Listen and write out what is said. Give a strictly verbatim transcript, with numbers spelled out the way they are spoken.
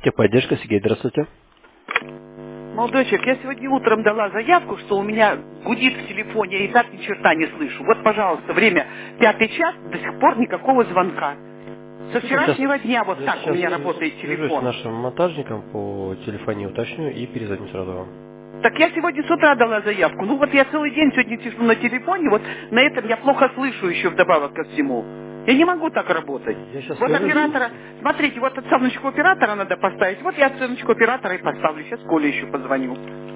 Техподдержка, Сергей, здравствуйте. Молодой человек, я сегодня утром дала заявку, что у меня гудит в телефоне, я и так ни черта не слышу. Вот, пожалуйста, время пятый час, до сих пор никакого звонка. Со вчерашнего Сейчас, дня вот я так у сейчас меня работает свяжусь с телефон. нашим монтажником по телефонии, уточню и перезвоню сразу вам. Так я сегодня с утра дала заявку. Ну вот я целый день сегодня сижу на телефоне, вот на этом я плохо слышу еще вдобавок ко всему. Я не могу так работать. Я сейчас Вот свяжусь. оператора, смотрите, вот оценочку оператора надо поставить. Вот я оценочку оператора и поставлю. Сейчас Коле еще позвоню.